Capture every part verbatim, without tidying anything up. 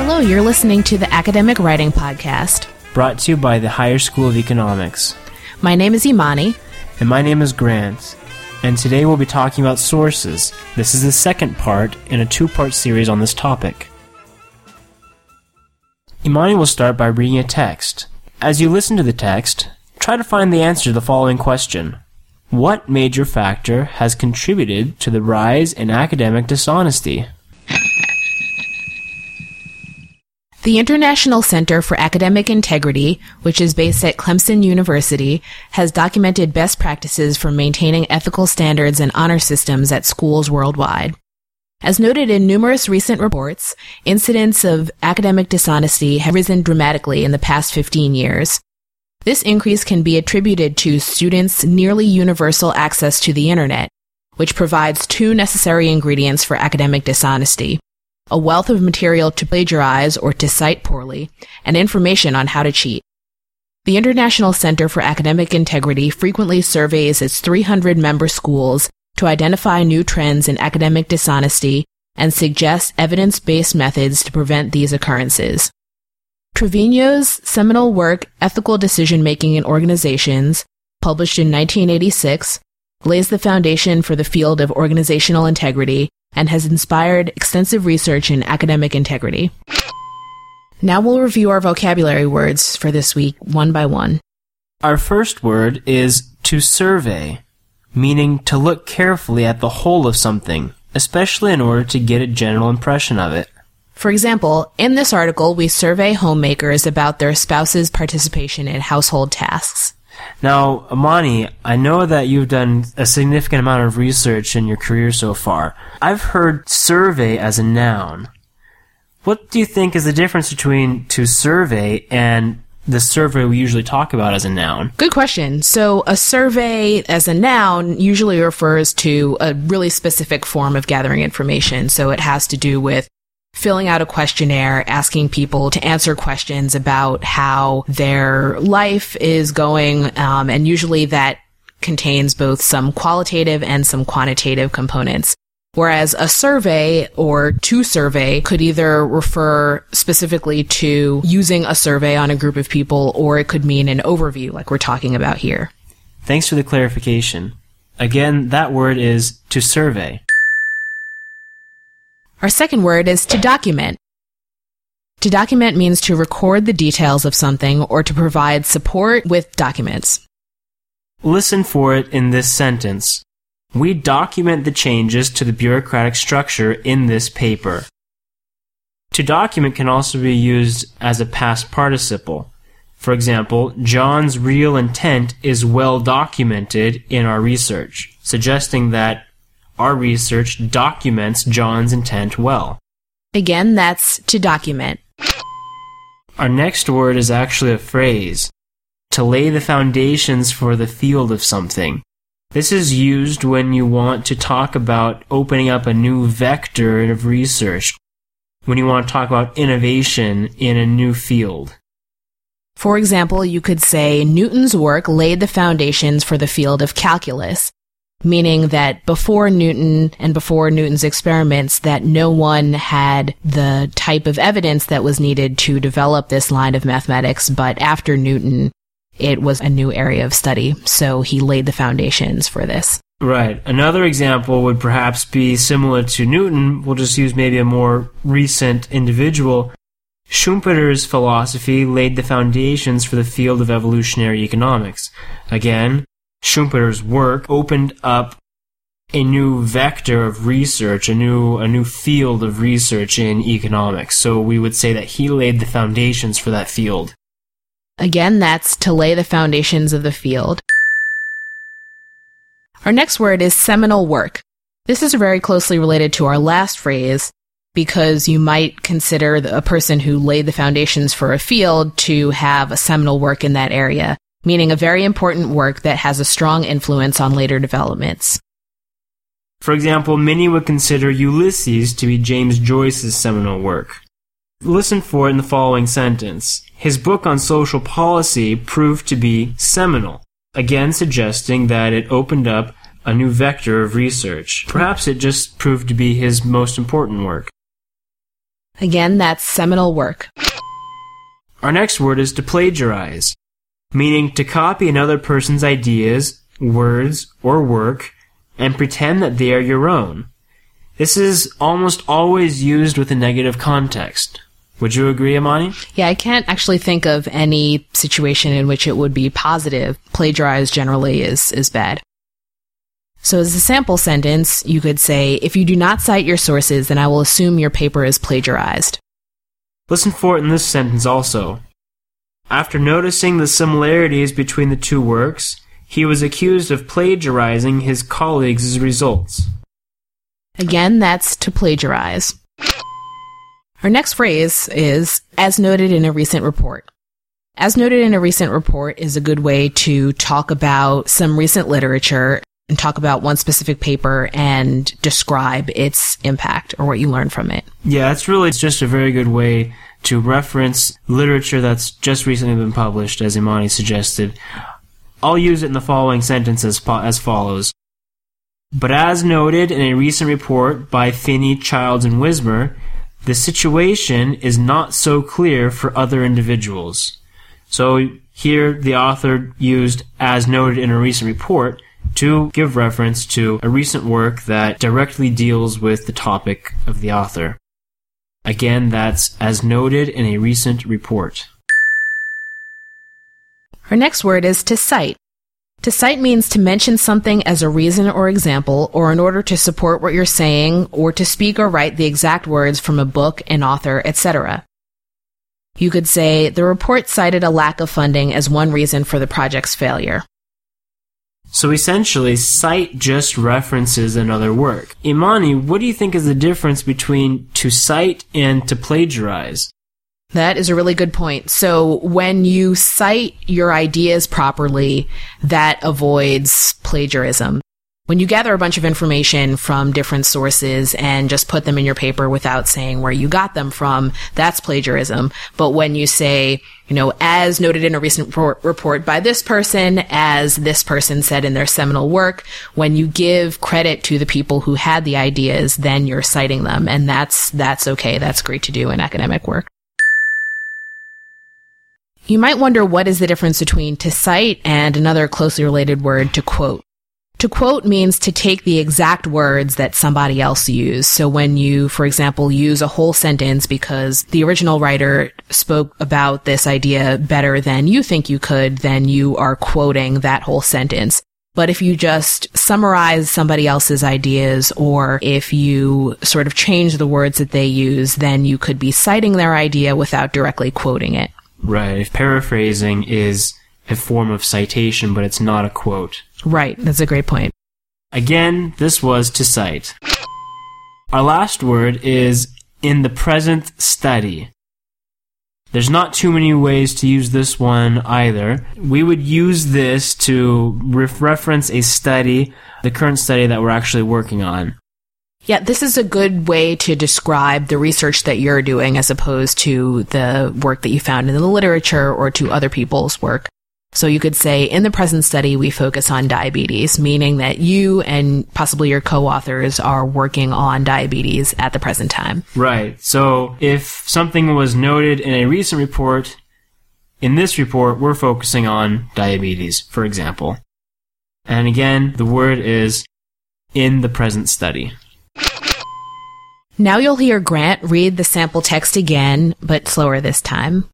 Hello, you're listening to the Academic Writing Podcast, brought to you by the Higher School of Economics. My name is Imani. And my name is Grant. And today we'll be talking about sources. This is the second part in a two-part series on this topic. Imani will start by reading a text. As you listen to the text, try to find the answer to the following question. What major factor has contributed to the rise in academic dishonesty? The International Center for Academic Integrity, which is based at Clemson University, has documented best practices for maintaining ethical standards and honor systems at schools worldwide. As noted in numerous recent reports, incidents of academic dishonesty have risen dramatically in the past fifteen years. This increase can be attributed to students' nearly universal access to the internet, which provides two necessary ingredients for academic dishonesty: a wealth of material to plagiarize or to cite poorly, and information on how to cheat. The International Center for Academic Integrity frequently surveys its three hundred member schools to identify new trends in academic dishonesty and suggests evidence-based methods to prevent these occurrences. Trevino's seminal work, Ethical Decision-Making in Organizations, published in nineteen eighty-six, lays the foundation for the field of organizational integrity and has inspired extensive research in academic integrity. Now we'll review our vocabulary words for this week, one by one. Our first word is to survey, meaning to look carefully at the whole of something, especially in order to get a general impression of it. For example, in this article, we survey homemakers about their spouse's participation in household tasks. Now, Imani, I know that you've done a significant amount of research in your career so far. I've heard survey as a noun. What do you think is the difference between to survey and the survey we usually talk about as a noun? Good question. So a survey as a noun usually refers to a really specific form of gathering information. So it has to do with filling out a questionnaire, asking people to answer questions about how their life is going, um, and usually that contains both some qualitative and some quantitative components. Whereas a survey or to survey could either refer specifically to using a survey on a group of people, or it could mean an overview like we're talking about here. Thanks for the clarification. Again, that word is to survey. Our second word is to document. To document means to record the details of something or to provide support with documents. Listen for it in this sentence. We document the changes to the bureaucratic structure in this paper. To document can also be used as a past participle. For example, John's real intent is well documented in our research, suggesting that our research documents John's intent well. Again, that's to document. Our next word is actually a phrase, to lay the foundations for the field of something. This is used when you want to talk about opening up a new vector of research, when you want to talk about innovation in a new field. For example, you could say Newton's work laid the foundations for the field of calculus, meaning that before Newton and before Newton's experiments, that no one had the type of evidence that was needed to develop this line of mathematics, but after Newton, it was a new area of study, so he laid the foundations for this. Right. Another example would perhaps be similar to Newton. We'll just use maybe a more recent individual. Schumpeter's philosophy laid the foundations for the field of evolutionary economics. Again, Schumpeter's work opened up a new vector of research, a new a new field of research in economics. So we would say that he laid the foundations for that field. Again, that's to lay the foundations of the field. Our next word is seminal work. This is very closely related to our last phrase because you might consider a person who laid the foundations for a field to have a seminal work in that area, meaning a very important work that has a strong influence on later developments. For example, many would consider Ulysses to be James Joyce's seminal work. Listen for it in the following sentence. His book on social policy proved to be seminal, again suggesting that it opened up a new vector of research. Perhaps it just proved to be his most important work. Again, that's seminal work. Our next word is to plagiarize, meaning to copy another person's ideas, words, or work and pretend that they are your own. This is almost always used with a negative context. Would you agree, Imani? Yeah, I can't actually think of any situation in which it would be positive. Plagiarize generally is, is bad. So as a sample sentence, you could say, if you do not cite your sources, then I will assume your paper is plagiarized. Listen for it in this sentence also. After noticing the similarities between the two works, he was accused of plagiarizing his colleagues' results. Again, that's to plagiarize. Our next phrase is, as noted in a recent report. As noted in a recent report is a good way to talk about some recent literature and talk about one specific paper and describe its impact or what you learned from it. Yeah, it's really it's just a very good way to reference literature that's just recently been published, as Imani suggested. I'll use it in the following sentence as, as follows. But as noted in a recent report by Finney, Childs, and Wismer, the situation is not so clear for other individuals. So here the author used as noted in a recent report to give reference to a recent work that directly deals with the topic of the author. Again, that's as noted in a recent report. Our next word is to cite. To cite means to mention something as a reason or example, or in order to support what you're saying, or to speak or write the exact words from a book, an author, et cetera. You could say, the report cited a lack of funding as one reason for the project's failure. So essentially, cite just references another work. Imani, what do you think is the difference between to cite and to plagiarize? That is a really good point. So when you cite your ideas properly, that avoids plagiarism. When you gather a bunch of information from different sources and just put them in your paper without saying where you got them from, that's plagiarism. But when you say, you know, as noted in a recent report by this person, as this person said in their seminal work, when you give credit to the people who had the ideas, then you're citing them. And that's, that's okay. That's great to do in academic work. You might wonder what is the difference between to cite and another closely related word, to quote. To quote means to take the exact words that somebody else used. So when you, for example, use a whole sentence because the original writer spoke about this idea better than you think you could, then you are quoting that whole sentence. But if you just summarize somebody else's ideas, or if you sort of change the words that they use, then you could be citing their idea without directly quoting it. Right. If paraphrasing is a form of citation, but it's not a quote. Right. That's a great point. Again, this was to cite. Our last word is in the present study. There's not too many ways to use this one either. We would use this to re- reference a study, the current study that we're actually working on. Yeah, this is a good way to describe the research that you're doing as opposed to the work that you found in the literature or to other people's work. So you could say, in the present study, we focus on diabetes, meaning that you and possibly your co-authors are working on diabetes at the present time. Right. So if something was noted in a recent report, in this report, we're focusing on diabetes, for example. And again, the word is in the present study. Now you'll hear Grant read the sample text again, but slower this time.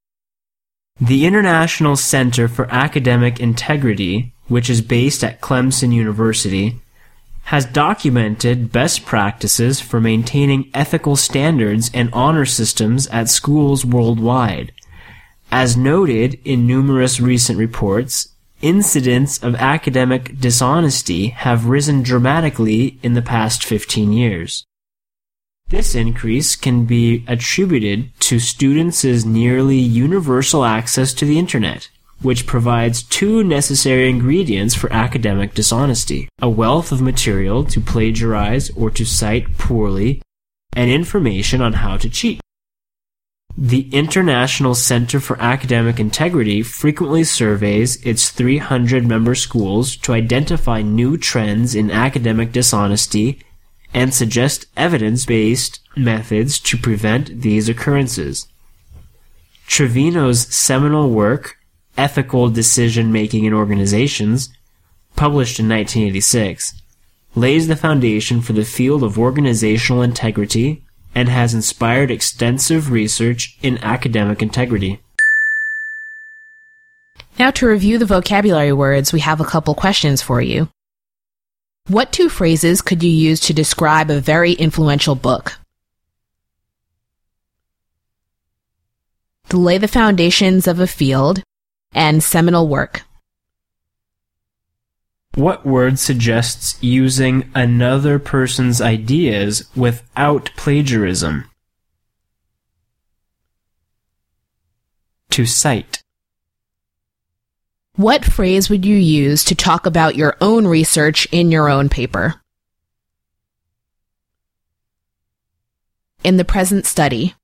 The International Center for Academic Integrity, which is based at Clemson University, has documented best practices for maintaining ethical standards and honor systems at schools worldwide. As noted in numerous recent reports, incidents of academic dishonesty have risen dramatically in the past fifteen years. This increase can be attributed to students' nearly universal access to the internet, which provides two necessary ingredients for academic dishonesty: a wealth of material to plagiarize or to cite poorly, and information on how to cheat. The International Center for Academic Integrity frequently surveys its three hundred member schools to identify new trends in academic dishonesty and suggest evidence-based methods to prevent these occurrences. Trevino's seminal work, Ethical Decision-Making in Organizations, published in nineteen eighty-six, lays the foundation for the field of organizational integrity and has inspired extensive research in academic integrity. Now to review the vocabulary words, we have a couple questions for you. What two phrases could you use to describe a very influential book? To lay the foundations of a field and seminal work. What word suggests using another person's ideas without plagiarism? To cite. What phrase would you use to talk about your own research in your own paper? In the present study.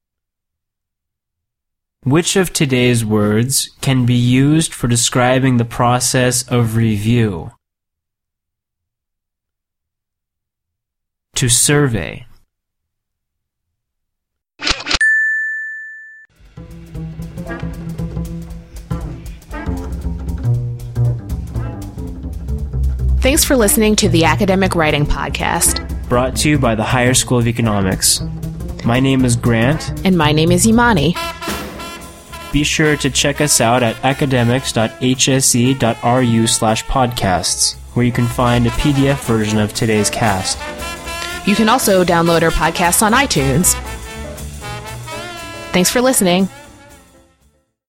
Which of today's words can be used for describing the process of review? To survey. Thanks for listening to the Academic Writing Podcast. Brought to you by the Higher School of Economics. My name is Grant. And my name is Imani. Be sure to check us out at academics.hse.ru slash podcasts, where you can find a P D F version of today's cast. You can also download our podcast on iTunes. Thanks for listening.